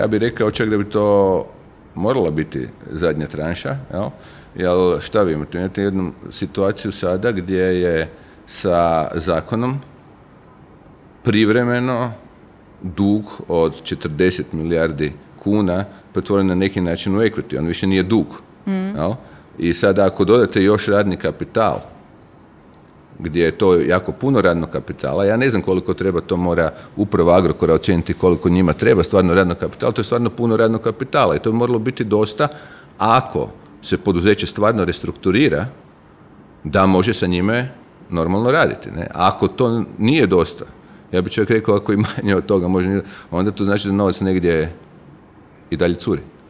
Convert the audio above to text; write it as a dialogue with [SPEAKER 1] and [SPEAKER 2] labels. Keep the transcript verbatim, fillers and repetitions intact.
[SPEAKER 1] Ja bih rekao čak da bi to morala biti zadnja tranša, jel? Jer šta vi imate? Imate jednu situaciju sada gdje je sa zakonom privremeno dug od četrdeset milijardi kuna pretvoren na neki način u equity. On više nije dug. Mm. Jel? I sada ako dodate još radni kapital, gdje je to jako puno radnog kapitala, ja ne znam koliko treba, to mora uprava Agrokora ocijeniti koliko njima treba stvarno radnog kapitala, to je stvarno puno radnog kapitala i to bi moralo biti dosta ako se poduzeće stvarno restrukturira, da može sa njime normalno raditi. Ne? Ako to nije dosta, ja bih čovjek rekao ako i manje od toga može, onda to znači da novac negdje i dalje curi.